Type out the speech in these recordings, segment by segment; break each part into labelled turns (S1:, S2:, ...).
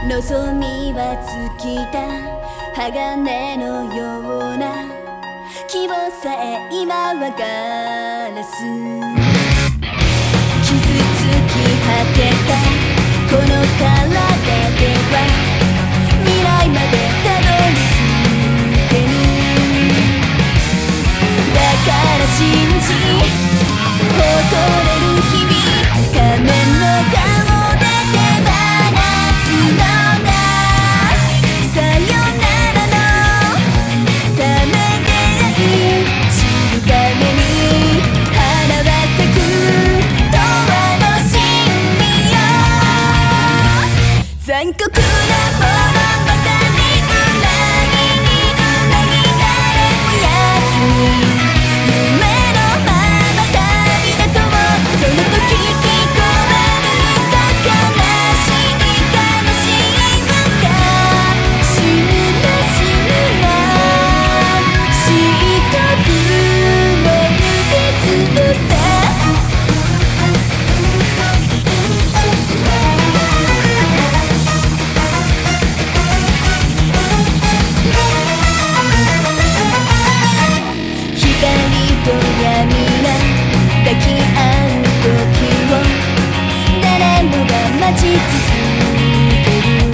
S1: 望みは尽きた鋼のような希望さえ今はガラス傷つき果てたこの体では未来までたどり着けぬだから信じ誇れる日々仮面の顔で手放すのがさよならのためであり散るために花は咲く永遠の真理よ残酷な物語裏切り裏切られもやすに夢のまま旅だとその時聞こえるか悲しいかもしいのか死ぬな死ぬなしとくの受けつぶさと闇が抱き合う時を誰もが待ち続ける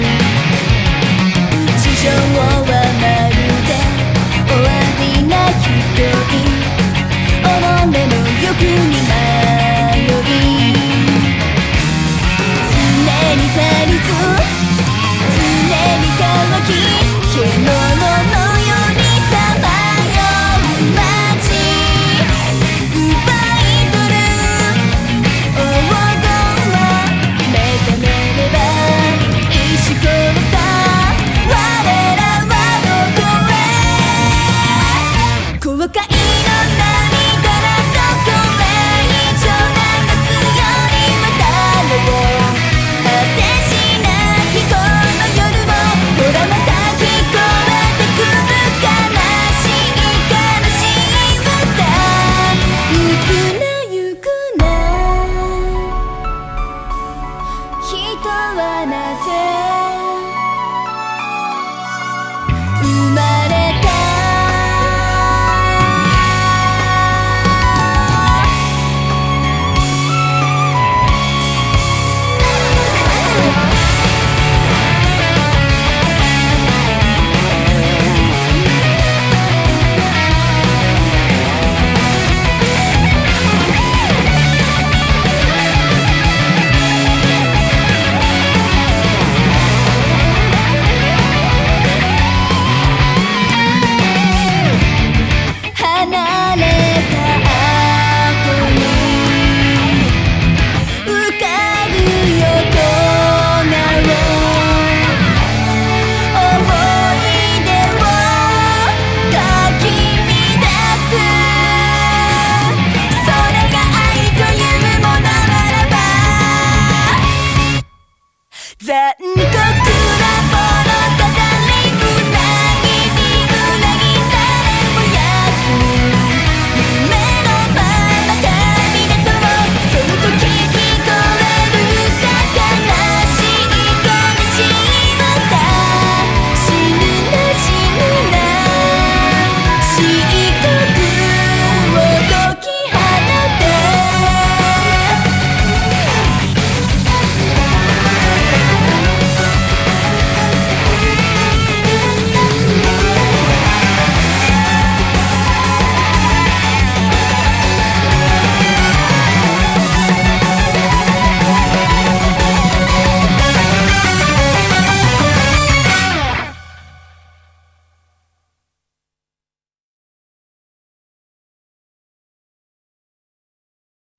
S1: 地上はまるで終わりな一人己の欲に迷い常に足りず常に乾き獣のようにさまよう街後悔の涙などこれ以上流すよりまたも果てしなきこの夜もほらまた聞こえてくる悲しい悲しい歌行くな行くな人はなぜ生まれた残